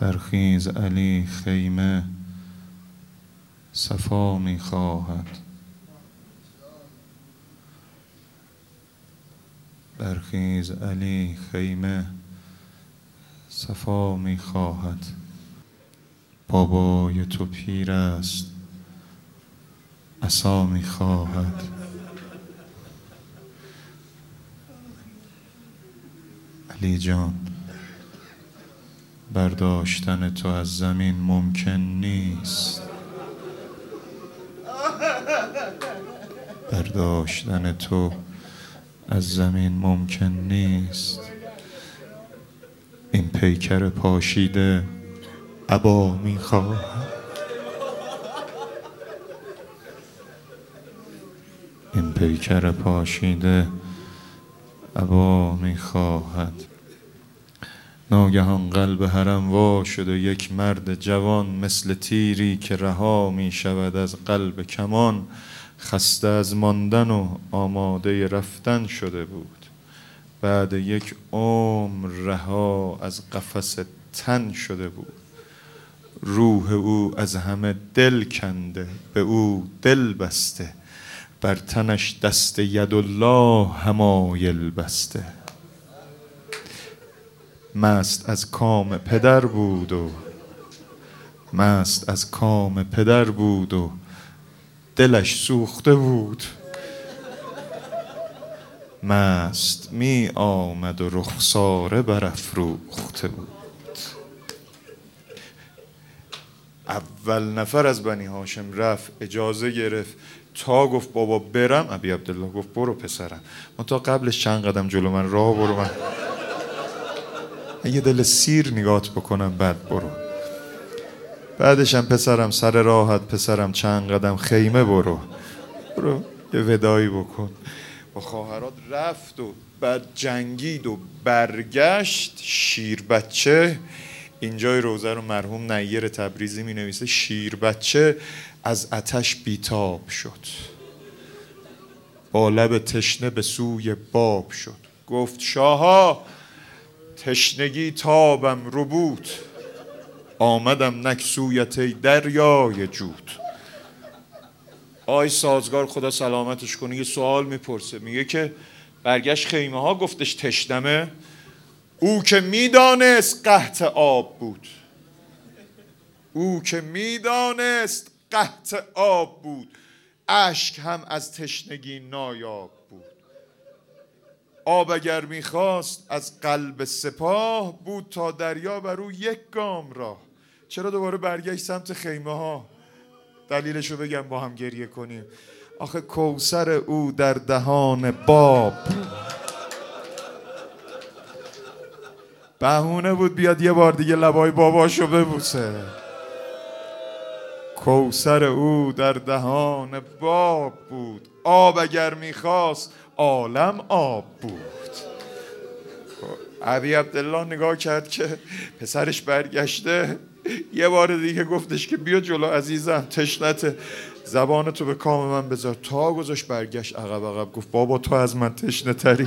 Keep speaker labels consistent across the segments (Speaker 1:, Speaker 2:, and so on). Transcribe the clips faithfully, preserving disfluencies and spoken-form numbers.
Speaker 1: برخیز علی خیمه صفا می خواهد. برخیز علی خیمه صفا می خواهد. بابای تو پیر است عصا می خواهد. علی جان برداشتن تو از زمین ممکن نیست. برداشتن تو از زمین ممکن نیست. این پیکر پاشیده عبا میخواهد. این پیکر پاشیده عبا میخواهد. ناگهان قلب حرم وا شد و یک مرد جوان مثل تیری که رها می شود از قلب کمان، خسته از ماندن و آماده رفتن شده بود. بعد یک عمر رها از قفس تن شده بود. روح او از همه دل کنده، به او دل بسته، بر تنش دست یدالله حمایل بسته. مست از کام پدر بود و مست از کام پدر بود و دلش سوخته بود. مست می آمد و رخساره برافروخته بود. اول نفر از بنی هاشم رفت، اجازه گرفت. تا گفت بابا برم، ابی عبدالله گفت برو پسرم. من تا قبلش چند قدم جلو من راه برو، من یه دل سیر نگات بکنم بعد برو. بعدش هم پسرم سر راحت، پسرم چند قدم خیمه برو، برو یه ودایی بکن. با خواهرات رفت و بعد جنگید و برگشت. شیر بچه، اینجای روزه رو مرحوم نیر تبریزی می نویسه، شیر بچه از آتش بیتاب شد، با لب تشنه به سوی باب شد. گفت شاها تشنگی تابم رو بود، آمدم نک سویت ای دریای جود. آی سازگار خدا سلامتش کنه یه سوال میپرسه، میگه که برگشت خیمه ها گفتش تشنمه، او که میدانست قحط آب بود، او که میدانست قحط آب بود، اشک هم از تشنگی نایاب بود. آب اگر میخواست از قلب سپاه، بود تا دریا بر او یک گام راه. چرا دوباره برگشت سمت خیمه ها؟ دلیلشو بگم با هم گریه کنیم. آخه کوثر او در دهان باب، بهونه بود بیاد یه بار دیگه لبای باباشو ببوسه. کوثر او در دهان باب بود، آب اگر میخواست عالم آب بود. ابی عبدالله نگاه کرد که پسرش برگشته، یه بار دیگه گفتش که بیا جلو عزیزم، تشنته، زبانتو به کام من بذار. تا گذاشت برگشت عقب عقب، گفت بابا تو از من تشنه تری.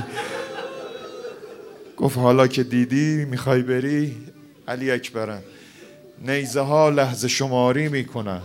Speaker 1: گفت حالا که دیدی میخوای بری، علی اکبرم، نیزه ها لحظه شماری میکنن،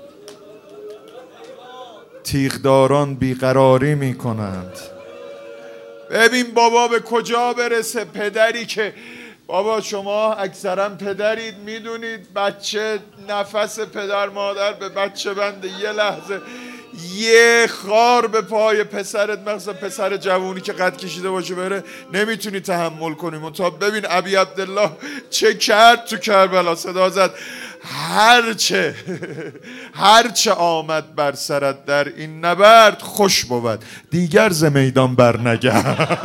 Speaker 1: تیغداران بیقراری میکنند. ببین بابا به کجا برسه. پدری که بابا شما اکثرا پدرید، میدونید بچه نفس پدر مادر به بچه بنده. یه لحظه یه خار به پای پسرت، مثلا پسر جوونی که قد کشیده باشه بره، نمیتونی تحمل کنیم. تا ببین ابی عبدالله چه کرد تو کربلا، صدا زد هرچه هرچه آمد بر سرت در این نبرد، خوش بود دیگر ز میدان برنگرد.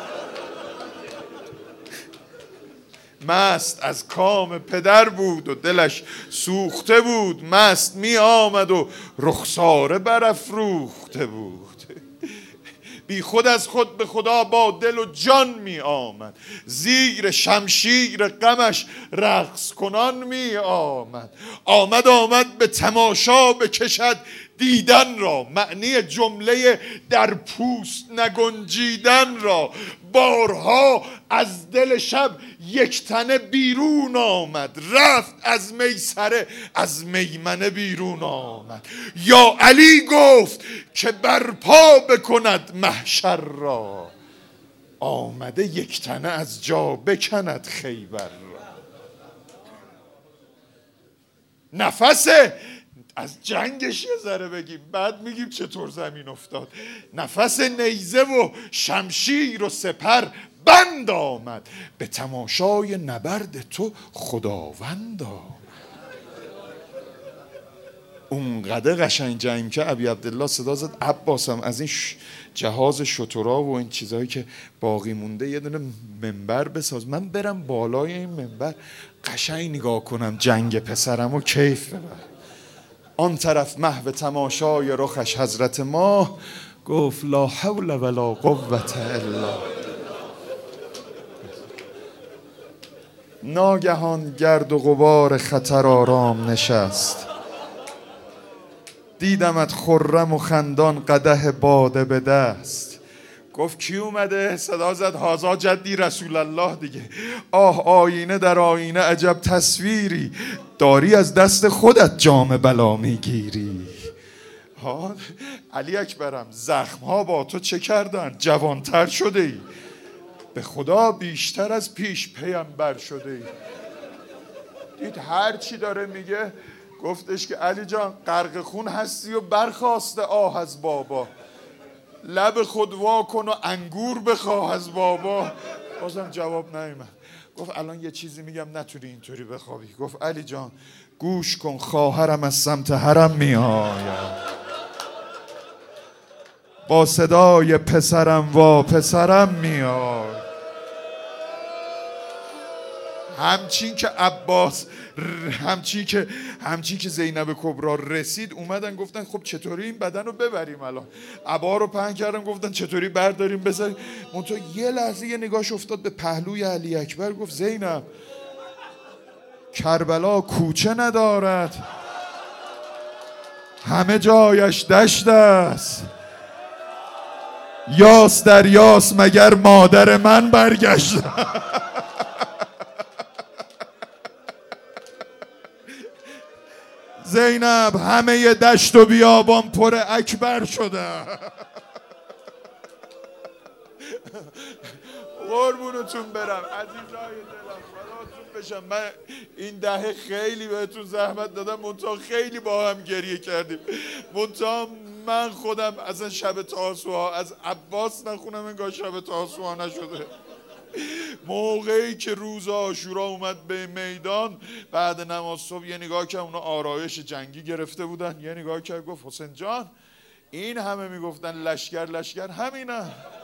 Speaker 1: مست از کام پدر بود و دلش سوخته بود، مست می آمد و رخساره برافروخته بود. بی خود از خود به خدا با دل و جان می آمد، زیر شمشیر غمش رقص کنان می آمد. آمد آمد به تماشا بکشد دیدن را، معنی جمله در پوست نگنجیدن را. بارها از دل شب یک تنه بیرون آمد، رفت از میسره از میمنه بیرون آمد. یا علی گفت که برپا بکند محشر را، آمده یک تنه از جا بکند خیبر را. نفسه از جنگش یه ذره بگیم، بعد میگیم چطور زمین افتاد. نفس نیزه و شمشیر و سپر بند آمد، به تماشای نبرد تو خداوند آمد. اونقدر قشنگ جنگ که ابی عبدالله صدا زد عباسم از این جهاز شترا و این چیزهایی که باقی مونده یه دونه منبر بساز، من برم بالای این منبر قشنگ نگاه کنم جنگ پسرم و کیف ببرم. آن طرف محو تماشای رخش حضرت ما گفت لا حول ولا قوة الا. ناگهان گرد و غبار خطر آرام نشست، دیدمت خرم و خندان قدح باده به دست. گفت کی اومده؟ صدا زد هازا جدی رسول الله دیگه. آه آینه در آینه عجب تصویری، داری از دست خودت جام بلا میگیری. ها علی اکبرم زخم ها با تو چه کردن؟ جوانتر شده ای، به خدا بیشتر از پیش پیامبر شده ای. دید هر چی داره میگه. گفتش که علی جان غرق خون هستی و برخواسته آه از بابا، لب خود وا کن و انگور بخواه از بابا. بازم جواب نیامد. گفت الان یه چیزی میگم نتونی اینطوری بخوابی. گفت علی جان گوش کن، خواهرم از سمت حرم میآید، با صدای پسرم وا پسرم میآید. همچین که عباس همچین که همچین که زینب کبرا رسید اومدن گفتن خب چطوری این بدن رو ببریم؟ الان عبا رو پهن کردن گفتن چطوری برداریم بذاریم. منتها یه لحظه یه نگاش افتاد به پهلوی علی اکبر، گفت زینب کربلا کوچه ندارد، همه جایش دشت است. یاس در یاس مگر مادر من برگشت. زینب همه دشت و بیابان پر اکبر شده. قربونتون برم عزیزای دلم، فداتون بشم. من این دهه خیلی بهتون زحمت دادم، منتها خیلی با هم گریه کردیم. منتها من خودم اصلا شب تاسوعا از عباس نخونم انگار شب تاسوعا نشده. موقعی که روز عاشورا اومد به میدان بعد نماز صبح یه نگاه که اونا آرایش جنگی گرفته بودن، یه نگاه که گفت حسین جان این همه میگفتن لشکر لشکر همینه.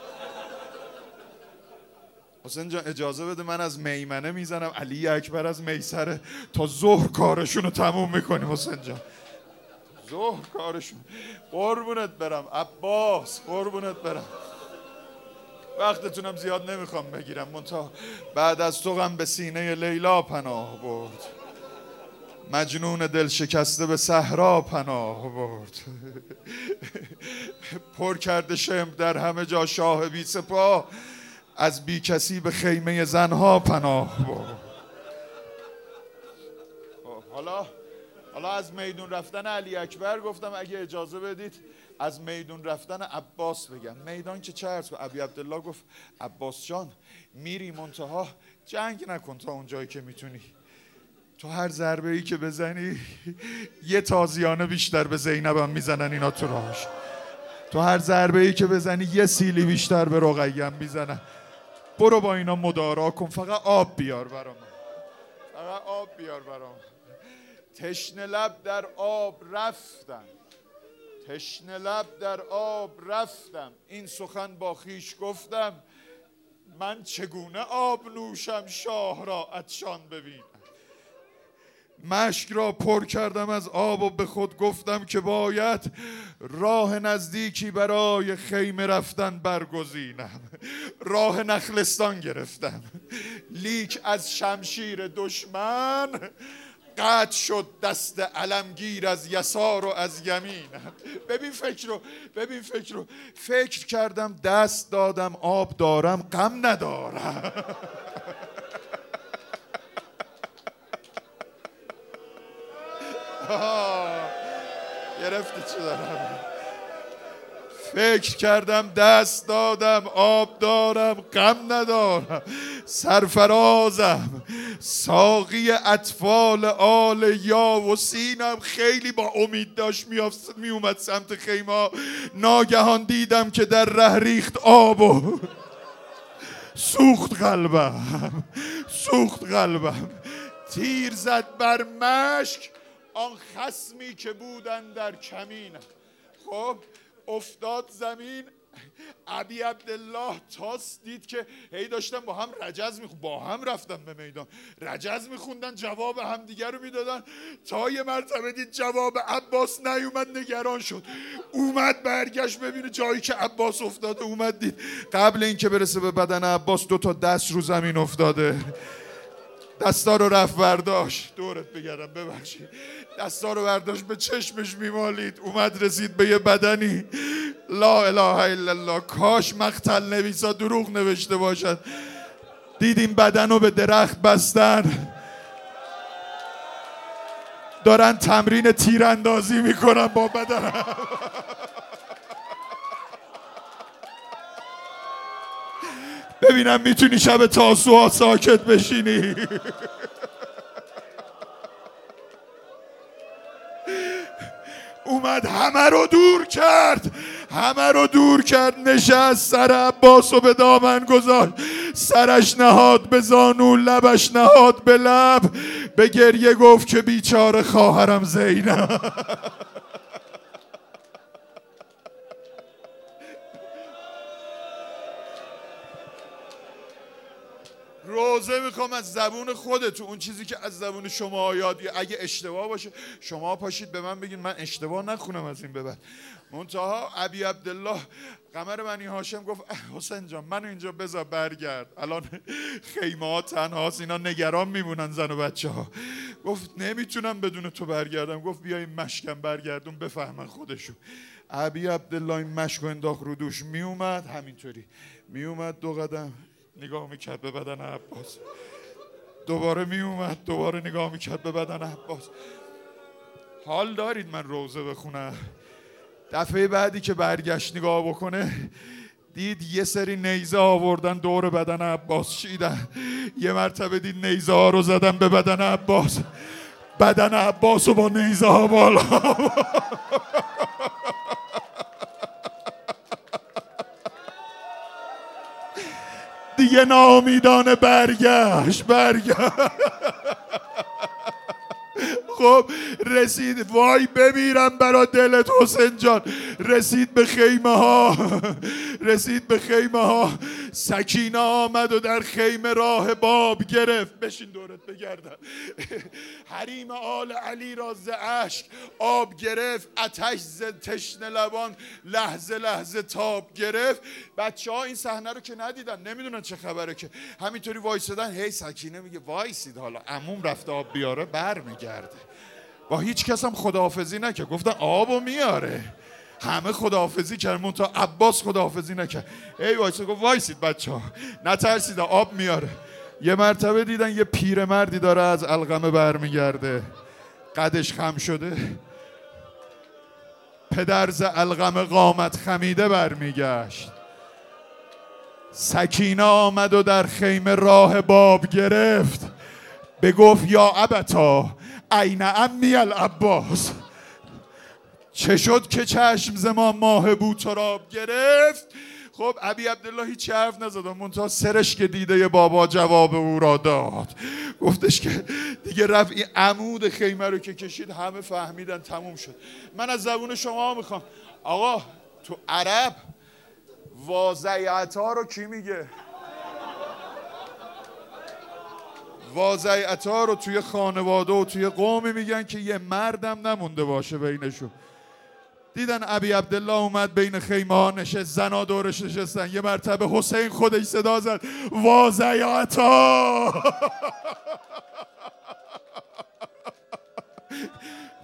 Speaker 1: حسین جان اجازه بده من از میمنه میزنم، علی اکبر از میسره، تا ظهر کارشون رو تموم میکنیم. حسین جان ظهر کارشون. قربونت برم عباس، قربونت برم. وقتتونم زیاد نمیخوام بگیرم، منتها بعد از تو غم به سینه لیلا پناه برد، مجنون دل شکسته به صحرا پناه برد. پر کرده شم در همه جا شاه بی سپاه، از بی کسی به خیمه زنها پناه برد. حالا حالا از میدون رفتن علی اکبر گفتم اگه اجازه بدید از میدون رفتن عباس بگم. میدان که چه عرض کنم. ابی عبدالله گفت عباس جان میری منتها جنگ نکن تا اونجایی که میتونی. تو هر ضربه ای که بزنی یه تازیانه بیشتر به زینب هم میزنن اینا تو راهش. تو هر ضربه ای که بزنی یه سیلی بیشتر به رقیه هم میزنن. برو با اینا مدارا کن، فقط آب بیار برام، فقط آب بیار برام. تشنه لب در آب رفتم، تشنه لب در آب رفتم، این سخن با خیش گفتم، من چگونه آب نوشم شاه را عطشان ببینم. مشک را پر کردم از آب و به خود گفتم که باید راه نزدیکی برای خیمه رفتن برگزینم. راه نخلستان گرفتم، لیک از شمشیر دشمن قطع شد دست علمگیر از یسار و از یمین. ببین فکر رو ببین فکر رو فکر کردم دست دادم آب دارم غم ندارم. گرفتی چه دارم؟ فکر کردم دست دادم آب دارم غم ندارم. سرفرازم ساقی اطفال آل یا و سینم خیلی با امید داشت می اومد سمت خیمه. ناگهان دیدم که در ره ریخت آب و سوخت قلبم سوخت قلبم. تیر زد بر مشک آن خصمی که بودن در کمینم. خب افتاد زمین. ابی عبدالله تاس دید که هی داشتن با هم رجز میخوندن، با هم رفتن به میدان رجز میخوندن، جواب هم دیگر رو میدادن، تا یه مرتبه دید جواب عباس نیومد، نگران شد. اومد برگشت ببینه جایی که عباس افتاده. اومد دید قبل اینکه برسه به بدن عباس دو تا دست رو زمین افتاده. دستا رو رفت برداشت. دورت بگردم ببخشید. دستا رو برداشت به چشمش میمالید. اومد رسید به یه بدنی. لا اله الا الله. کاش مقتل نویسا دروغ نوشته باشد. دیدیم بدن رو به درخت بستن، دارن تمرین تیراندازی میکنن با بدن. ببینم میتونی شب تاسوعا ساکت بشینی. اومد همه رو دور کرد، همه رو دور کرد. نشست سر عباس و به دامن گذاشت. سرش نهاد به زانو، لبش نهاد به لب. به گریه گفت که بیچاره خواهرم زینب. روزه میخوام از زبون خودتون، اون چیزی که از زبون شما یادی، اگه اشتباه باشه شما پاشید به من بگین، من اشتباه نخونم از این به بعد. منتها ابی عبدالله قمر بنی هاشم گفت حسین جان منو اینجا بذار برگرد، الان خیمه ها تنهاست، اینا نگران میمونن زن و بچه ها. گفت نمیتونم بدون تو برگردم. گفت بیا این مشکم برگردون بفهمن خودشون. ابی عبدالله این مشکو انداخت رو دوش، میومد همینطوری میومد دو قدم نگاه میکرد به بدن عباس، دوباره میومد دوباره نگاه میکرد به بدن عباس. حال دارید من روزه بخونم؟ دفعه بعدی که برگشت نگاه بکنه دید یه سری نیزه آوردن دور بدن عباس چیدن. یه مرتبه دید نیزه ها رو زدن به بدن عباس، بدن عباس رو با نیزه ها بالا. دیگه ناامیدانه برگشت برگشت خب رسید، وای بمیرم برا دلت حسین جان. رسید به خیمه ها رسید به خیمه ها. سکینه آمد و در خیمه راه باب گرفت. بشین دورت بگردم. حریم آل علی را ز اشک آب گرفت، آتش ز تشنه لبان لحظه لحظه تاب گرفت. بچه ها این صحنه رو که ندیدن نمیدونن چه خبره، که همینطوری وایسادن. هی سکینه میگه وایسید حالا عموم رفته آب بیاره برمیگرده. با هیچ کس هم خداحافظی نکرد. گفتن آبو میاره، همه خداحافظی کردن منتها عباس خداحافظی نکرد. ای وایسید گفت وایسید بچه ها نترسید آب میاره. یه مرتبه دیدن یه پیرمردی داره از القمه برمیگرده، قدش خم شده. پدر ز القمه قامت خمیده برمیگشت. سکینه آمد و در خیمه راه باب گرفت. بگفت یا ابتا این امی العباس. چه شد که چشم ز ما ماه بوتراب گرفت. خب ابی عبدالله هیچ حرف نزد، منتها سرش که دیده بابا جواب او را داد. گفتش که دیگه رفت این عمود خیمه رو که کشید همه فهمیدن تموم شد. من از زبون شما میخوام آقا تو عرب واضعیت ها رو کی میگه؟ واضعیت ها رو توی خانواده و توی قومی میگن که یه مردم نمونده باشه بینشون. دیدن ابی عبدالله اومد بین خیمه ها نشست، زنا دورش نشستن. یه مرتبه حسین خودش صدا زد واضعیت ها.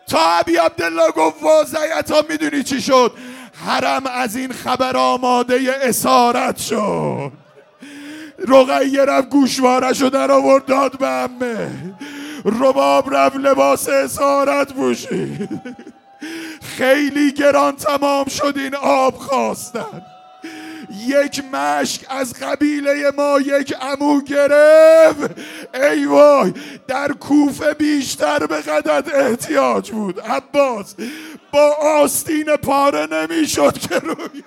Speaker 1: تا ابی عبدالله گفت وضعیتا میدونی چی شد؟ حرم از این خبر آماده اسارت شد. رقیه رفت گوشوارشو در آورد داد به عمه. رباب رفت لباس اسارت پوشید. خیلی گران تمام شد این آب خواستن. یک مشک از قبیله ما یک عمو گرفت. ای وای، در کوفه بیشتر به قدرت احتیاج بود. عباس با آستین پاره نمیشد که روی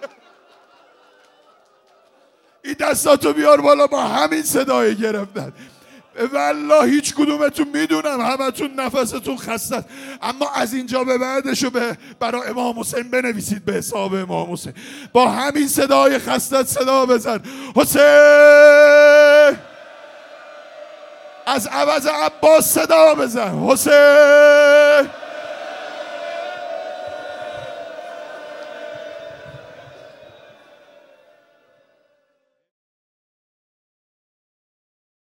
Speaker 1: این دستاتو بیار بالا. با همین صدای گرفتن. والله هیچ کدومتون میدونم همتون نفستون خسته است، اما از اینجا به بعدشو به برای امام حسین بنویسید به حساب امام حسین. با همین صدای خسته صدا بزن حسین. از عوض عباس صدا بزن حسین.